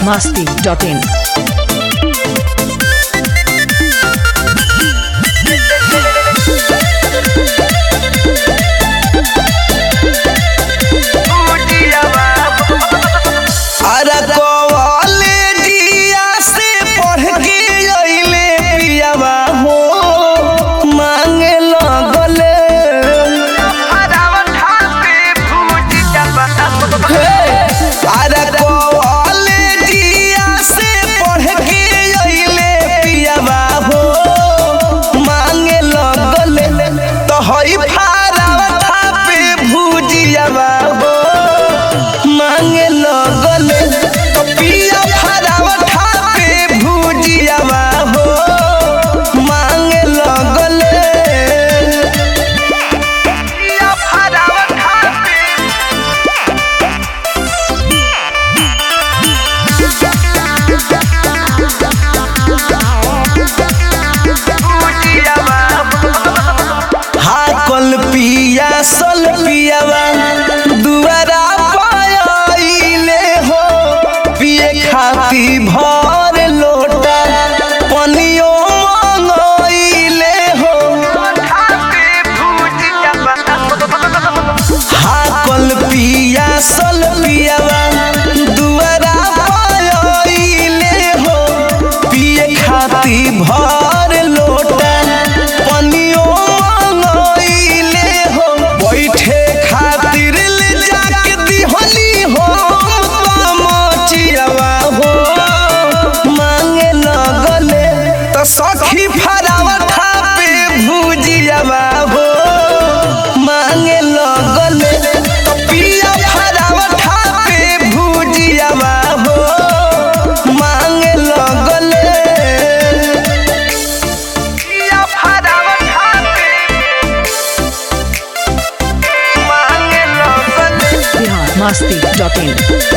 biharmasti.in सल पियावा दुआरा पाइले हो पिए खाती भर लोटा पनियो मंगइले हो हाकल पिया सल पियावा दुआरा पाइले हो पिए खाती भर लोटा पनियो सखी फरावठा पे भुजियावा हो मांगे लगले तो पिया फरावठा पे भुजियावा हो मांगे लगले पिया फरावठा पे मांगे लगले biharmasti.in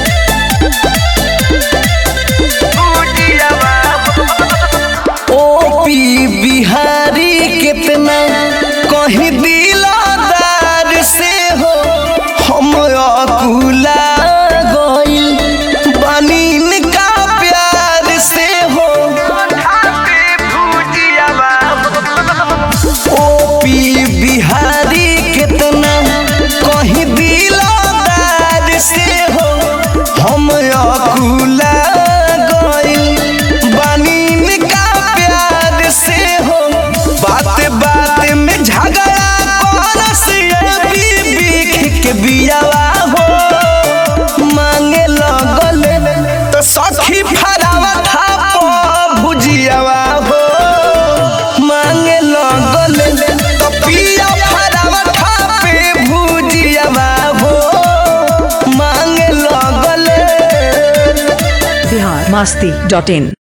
बिहारी कितना कहीं दिलदार से हो हम अकुला गइल बनीन का प्यार से हो ओ पी बिहारी कितना कहीं दिलदार से हो हम अकुला गइल बनीन का प्यार से हो बात बात में झगड़ा करस बीबी के बियावा हो मांगे लगले तो सखी फरावठा पे भुजियावा हो मांगे लगले तो पिया फरावठा पे भुजियावा हो मांगे लगले biharmasti.in